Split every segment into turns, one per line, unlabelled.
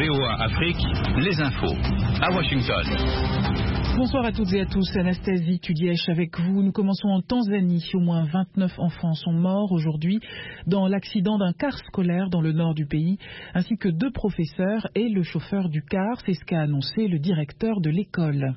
VOA Afrique, les infos, à Washington.
Bonsoir à toutes et à tous, Anastasie Tudièche avec vous. Nous commençons en Tanzanie. Au moins 29 enfants sont morts aujourd'hui dans l'accident d'un car scolaire dans le nord du pays, ainsi que 2 professeurs et le chauffeur du car. C'est ce qu'a annoncé le directeur de l'école.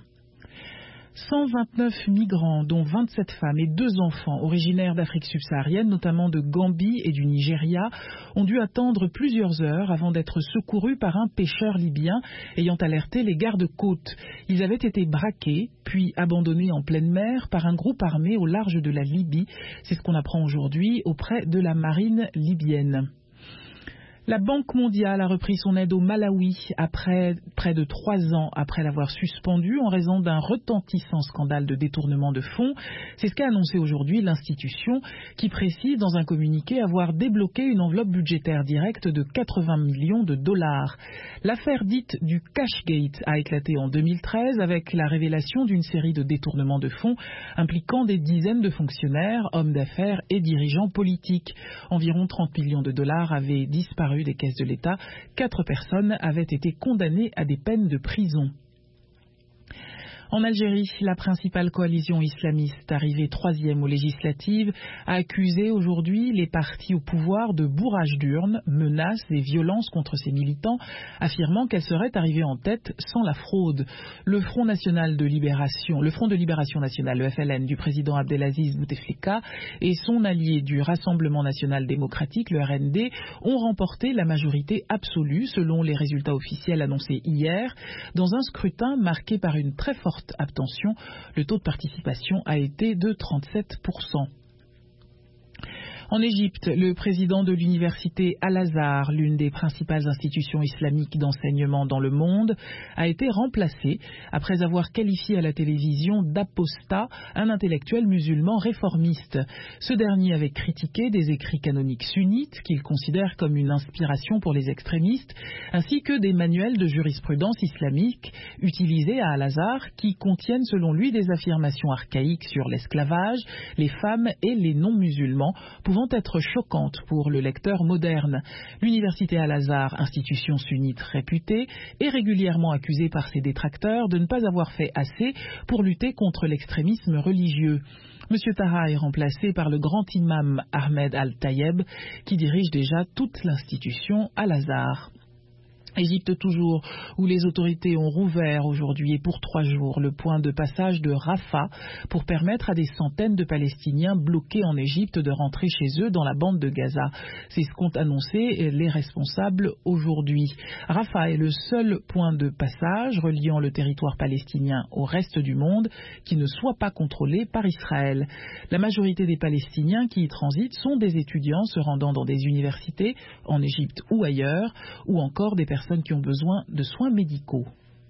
129 migrants, dont 27 femmes et 2 enfants originaires d'Afrique subsaharienne, notamment de Gambie et du Nigeria, ont dû attendre plusieurs heures avant d'être secourus par un pêcheur libyen ayant alerté les gardes-côtes. Ils avaient été braqués, puis abandonnés en pleine mer par un groupe armé au large de la Libye. C'est ce qu'on apprend aujourd'hui auprès de la marine libyenne. La Banque mondiale a repris son aide au Malawi après près de 3 ans après l'avoir suspendue en raison d'un retentissant scandale de détournement de fonds. C'est ce qu'a annoncé aujourd'hui l'institution qui précise dans un communiqué avoir débloqué une enveloppe budgétaire directe de 80 millions de dollars. L'affaire dite du Cashgate a éclaté en 2013 avec la révélation d'une série de détournements de fonds impliquant des dizaines de fonctionnaires, hommes d'affaires et dirigeants politiques. Environ 30 millions de dollars avaient disparu des caisses de l'État. 4 personnes avaient été condamnées à des peines de prison. En Algérie, la principale coalition islamiste, arrivée 3e aux législatives, a accusé aujourd'hui les partis au pouvoir de bourrage d'urnes, menaces et violences contre ses militants, affirmant qu'elle serait arrivée en tête sans la fraude. Le Front de Libération Nationale, le FLN, du président Abdelaziz Bouteflika et son allié du Rassemblement National Démocratique, le RND, ont remporté la majorité absolue selon les résultats officiels annoncés hier, dans un scrutin marqué par une très forte abstention. Le taux de participation a été de 37%. En Égypte, le président de l'université Al-Azhar, l'une des principales institutions islamiques d'enseignement dans le monde, a été remplacé après avoir qualifié à la télévision d'apostat un intellectuel musulman réformiste. Ce dernier avait critiqué des écrits canoniques sunnites qu'il considère comme une inspiration pour les extrémistes, ainsi que des manuels de jurisprudence islamique utilisés à Al-Azhar qui contiennent selon lui des affirmations archaïques sur l'esclavage, les femmes et les non-musulmans, pouvant être choquantes pour le lecteur moderne. L'université Al-Azhar, institution sunnite réputée, est régulièrement accusée par ses détracteurs de ne pas avoir fait assez pour lutter contre l'extrémisme religieux. M. Taha est remplacé par le grand imam Ahmed Al-Tayeb, qui dirige déjà toute l'institution Al-Azhar. Égypte toujours, où les autorités ont rouvert aujourd'hui et pour 3 jours le point de passage de Rafah pour permettre à des centaines de Palestiniens bloqués en Égypte de rentrer chez eux dans la bande de Gaza. C'est ce qu'ont annoncé les responsables aujourd'hui. Rafah est le seul point de passage reliant le territoire palestinien au reste du monde qui ne soit pas contrôlé par Israël. La majorité des Palestiniens qui y transitent sont des étudiants se rendant dans des universités en Égypte ou ailleurs, ou encore des personnes qui ont besoin de soins médicaux.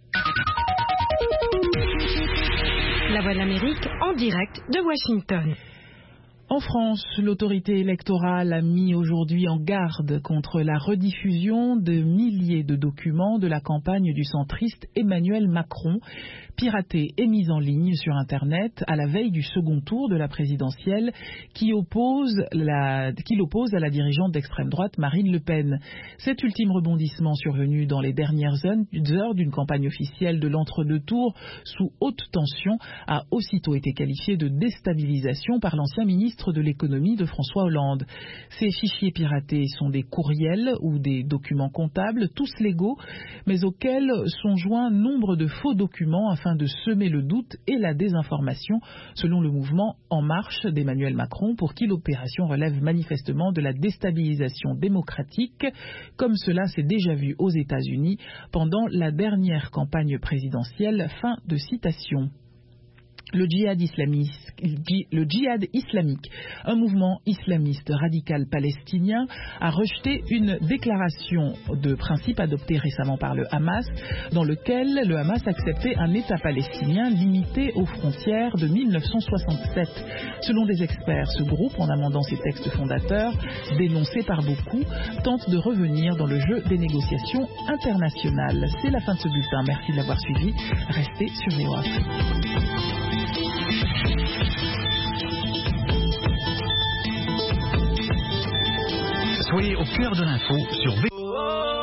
La Voix de l'Amérique en direct de Washington.
En France, l'autorité électorale a mis aujourd'hui en garde contre la rediffusion de milliers de documents de la campagne du centriste Emmanuel Macron, piratés et mis en ligne sur Internet à la veille du second tour de la présidentielle qui l'oppose à la dirigeante d'extrême droite Marine Le Pen. Cet ultime rebondissement survenu dans les dernières heures d'une campagne officielle de l'entre-deux tours sous haute tension a aussitôt été qualifié de déstabilisation par l'ancien ministre de l'économie de François Hollande. Ces fichiers piratés sont des courriels ou des documents comptables, tous légaux, mais auxquels sont joints nombre de faux documents afin de semer le doute et la désinformation, selon le mouvement En Marche d'Emmanuel Macron, pour qui l'opération relève manifestement de la déstabilisation démocratique, comme cela s'est déjà vu aux États-Unis pendant la dernière campagne présidentielle. Fin de citation. Le djihad islamique, un mouvement islamiste radical palestinien, a rejeté une déclaration de principe adoptée récemment par le Hamas, dans lequel le Hamas acceptait un État palestinien limité aux frontières de 1967. Selon des experts, ce groupe, en amendant ses textes fondateurs, dénoncés par beaucoup, tente de revenir dans le jeu des négociations internationales. C'est la fin de ce bulletin. Merci de l'avoir suivi. Restez sur VOA.
Soyez au cœur de l'info sur VOA.